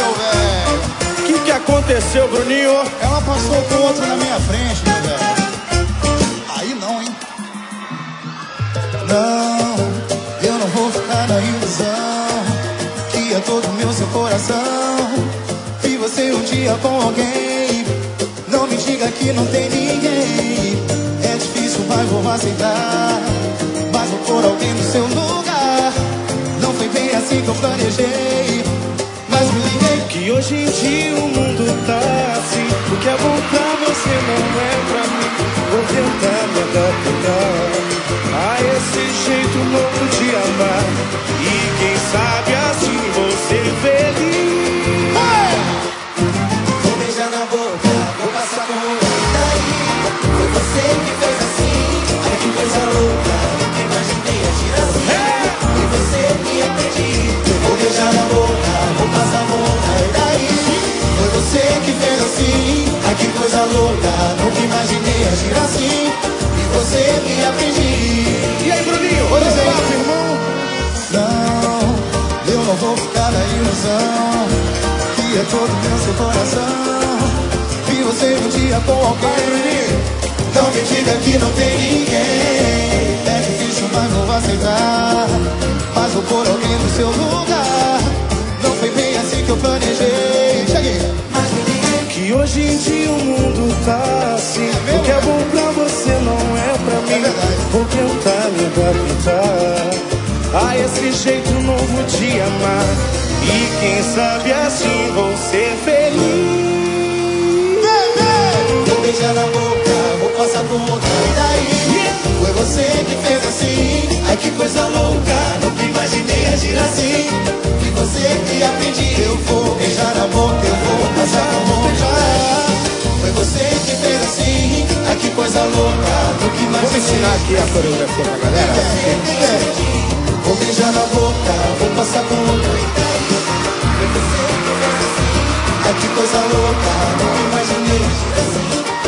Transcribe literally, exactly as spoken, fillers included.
velho. O que que aconteceu, Bruninho? Ela passou com outro na minha frente, meu velho. Aí não, hein? Não, eu não vou ficar na ilusão que é todo meu seu coração. Vi você um dia com alguém. Não me diga que não tem ninguém. É difícil, mas vou aceitar. Mas vou pôr alguém no seu lugar. Não foi bem assim que eu planejei, mas me liguei Que hoje em dia o mundo tá assim. O que é bom pra você não é pra mim. Vou tentar me adaptar a esse jeito novo de amar. E quem sabe assim vou ser feliz. hey! Vou beijar na boca, vou passar com outra. E daí? Foi você que fez assim. Ai, que coisa louca, nunca imaginei agir assim. Foi você que aprendi. Vou beijar na boca, vou passar com outra. E daí? Foi você que fez assim. Ai, que coisa louca, nunca imaginei agir assim. E você me aprendi. E aí, Bruninho? Oi, Olha Zé. lá, irmão. Não, eu não vou ficar na ilusão que é todo meu seu coração. Vi você um dia com alguém. Não me diga que não tem ninguém. É difícil, mas vou aceitar. Mas vou pôr alguém no seu lugar. Não foi bem assim que eu planejei. Cheguei. Mas me liguei. Que hoje em dia o mundo tá assim. É mesmo, O que é né? bom pra você não é pra mim. verdade. Vou tentar me adaptar a esse jeito novo de amar. E quem sabe assim vou ser feliz. Vou beijar na boca, vou passar com outra. E daí? Foi você que fez assim. Ai, que coisa louca, nunca imaginei agir assim. E você que aprendi. Eu vou beijar na boca, eu vou passar com outra. Foi você que fez assim. Ai, que coisa louca, nunca imaginei. Vamos ensinar aqui a coreografia pra galera? É, é. Vou beijar na boca, vou passar com outra. Ai, que coisa louca, nunca imaginei agir assim.